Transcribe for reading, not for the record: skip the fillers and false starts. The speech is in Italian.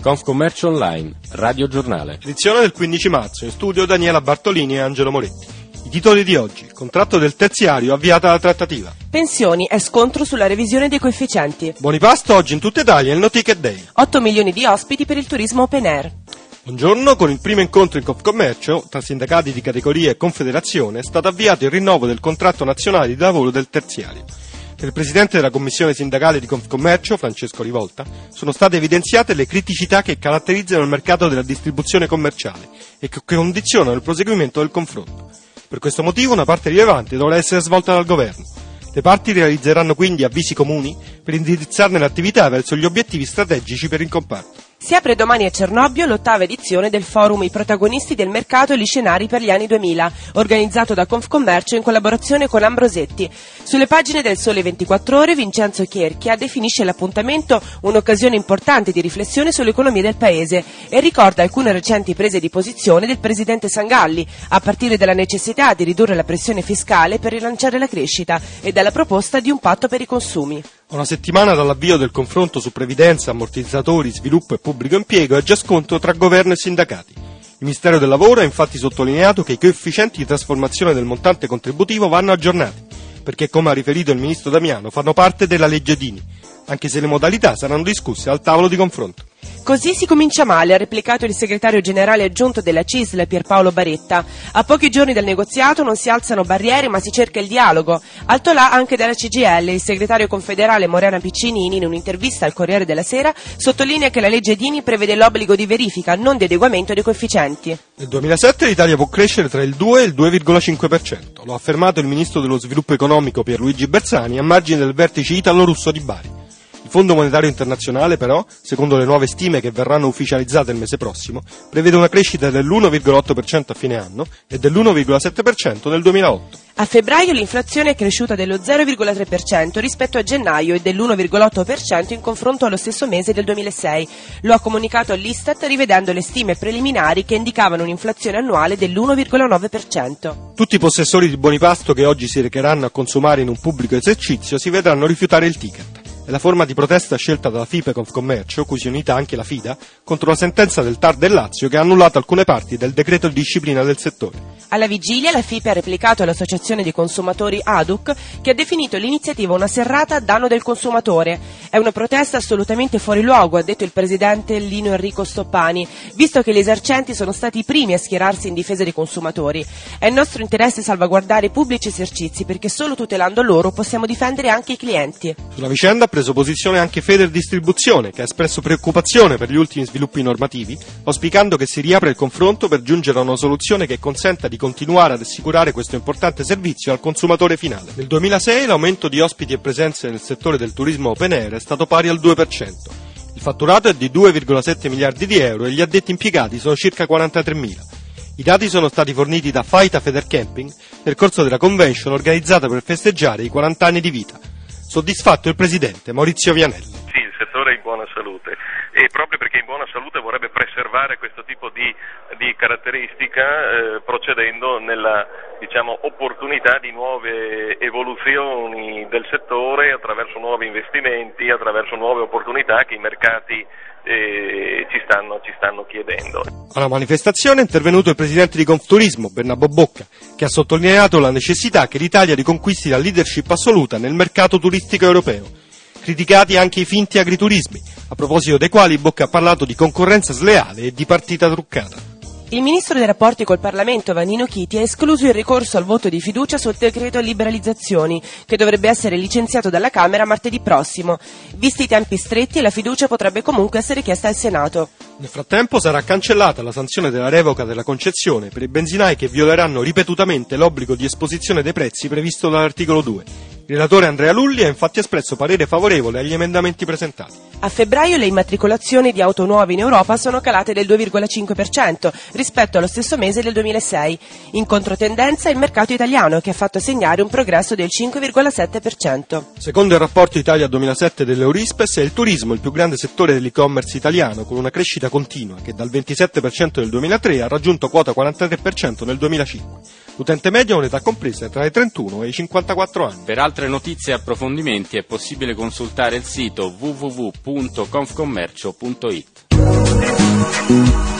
Confcommercio Online, Radio Giornale. Edizione del 15 marzo, in studio Daniela Bartolini e Angelo Moretti. I titoli di oggi: contratto del terziario, avviata la trattativa. Pensioni e scontro sulla revisione dei coefficienti. Buoni pasto oggi in tutta Italia, il No Ticket Day. 8 milioni di ospiti per il turismo open air. Buongiorno, con il primo incontro in Confcommercio tra sindacati di categoria e confederazione è stato avviato il rinnovo del contratto nazionale di lavoro del terziario. Per il presidente della commissione sindacale di Confcommercio, Francesco Rivolta, sono state evidenziate le criticità che caratterizzano il mercato della distribuzione commerciale e che condizionano il proseguimento del confronto. Per questo motivo una parte rilevante dovrà essere svolta dal governo. Le parti realizzeranno quindi avvisi comuni per indirizzarne l'attività verso gli obiettivi strategici per il comparto. Si apre domani a Cernobbio l'8ª edizione del forum I protagonisti del mercato e gli scenari per gli anni 2000, organizzato da Confcommercio in collaborazione con Ambrosetti. Sulle pagine del Sole 24 Ore, Vincenzo Chierchia definisce l'appuntamento un'occasione importante di riflessione sull'economia del Paese e ricorda alcune recenti prese di posizione del presidente Sangalli, a partire dalla necessità di ridurre la pressione fiscale per rilanciare la crescita e dalla proposta di un patto per i consumi. Una settimana dall'avvio del confronto su previdenza, ammortizzatori, sviluppo e pubblico impiego è già scontro tra governo e sindacati. Il Ministero del Lavoro ha infatti sottolineato che i coefficienti di trasformazione del montante contributivo vanno aggiornati, perché, come ha riferito il ministro Damiano, fanno parte della legge Dini, anche se le modalità saranno discusse al tavolo di confronto. Così si comincia male, ha replicato il segretario generale aggiunto della CISL Pierpaolo Baretta. A pochi giorni dal negoziato non si alzano barriere ma si cerca il dialogo. Alto là anche dalla CGIL, il segretario confederale Morena Piccinini, in un'intervista al Corriere della Sera, sottolinea che la legge Dini prevede l'obbligo di verifica, non di adeguamento dei coefficienti. Nel 2007 l'Italia può crescere tra il 2 e il 2,5%, lo ha affermato il ministro dello sviluppo economico Pierluigi Bersani a margine del vertice italo-russo di Bari. Il Fondo Monetario Internazionale, però, secondo le nuove stime che verranno ufficializzate il mese prossimo, prevede una crescita dell'1,8% a fine anno e dell'1,7% nel 2008. A febbraio l'inflazione è cresciuta dello 0,3% rispetto a gennaio e dell'1,8% in confronto allo stesso mese del 2006. Lo ha comunicato l'Istat rivedendo le stime preliminari che indicavano un'inflazione annuale dell'1,9%. Tutti i possessori di buoni pasto che oggi si recheranno a consumare in un pubblico esercizio si vedranno rifiutare il ticket. È la forma di protesta scelta dalla FIPE Confcommercio, cui si è unita anche la FIDA, contro la sentenza del TAR del Lazio che ha annullato alcune parti del decreto di disciplina del settore. Alla vigilia la FIPE ha replicato all'Associazione dei Consumatori ADUC, che ha definito l'iniziativa una serrata a danno del consumatore. È una protesta assolutamente fuori luogo, ha detto il presidente Lino Enrico Stoppani, visto che gli esercenti sono stati i primi a schierarsi in difesa dei consumatori. È il nostro interesse salvaguardare i pubblici esercizi, perché solo tutelando loro possiamo difendere anche i clienti. Sulla vicenda ha preso posizione anche Federdistribuzione, che ha espresso preoccupazione per gli ultimi sviluppi normativi, auspicando che si riapra il confronto per giungere a una soluzione che consenta di continuare ad assicurare questo importante servizio al consumatore finale. Nel 2006 l'aumento di ospiti e presenze nel settore del turismo open air è stato pari al 2%. Il fatturato è di 2,7 miliardi di euro e gli addetti impiegati sono circa 43.000. I dati sono stati forniti da Faita Federcamping nel corso della convention organizzata per festeggiare i 40 anni di vita. Soddisfatto il presidente Maurizio Vianelli. Sì, il settore è in buona salute e proprio perché è in buona salute vorrebbe preservare questo tipo di caratteristica procedendo nella opportunità di nuove evoluzioni del settore attraverso nuovi investimenti, attraverso nuove opportunità che i mercati ci stanno chiedendo. Alla manifestazione è intervenuto il presidente di Confturismo, Bernabò Bocca, che ha sottolineato la necessità che l'Italia riconquisti la leadership assoluta nel mercato turistico europeo. Criticati anche i finti agriturismi, a proposito dei quali Bocca ha parlato di concorrenza sleale e di partita truccata. Il ministro dei rapporti col Parlamento, Vannino Chiti, ha escluso il ricorso al voto di fiducia sul decreto liberalizzazioni, che dovrebbe essere licenziato dalla Camera martedì prossimo. Visti i tempi stretti, la fiducia potrebbe comunque essere chiesta al Senato. Nel frattempo sarà cancellata la sanzione della revoca della concessione per i benzinai che violeranno ripetutamente l'obbligo di esposizione dei prezzi previsto dall'articolo 2. Il relatore Andrea Lulli ha infatti espresso parere favorevole agli emendamenti presentati. A febbraio le immatricolazioni di auto nuove in Europa sono calate del 2,5% rispetto allo stesso mese del 2006. In controtendenza il mercato italiano, che ha fatto segnare un progresso del 5,7%. Secondo il rapporto Italia 2007 dell'Eurispes, è il turismo il più grande settore dell'e-commerce italiano, con una crescita continua che dal 27% nel 2003 ha raggiunto quota 43% nel 2005. L'utente medio ha un'età compresa tra i 31 e i 54 anni. Per altre notizie e approfondimenti è possibile consultare il sito www.confcommercio.it. Thank you.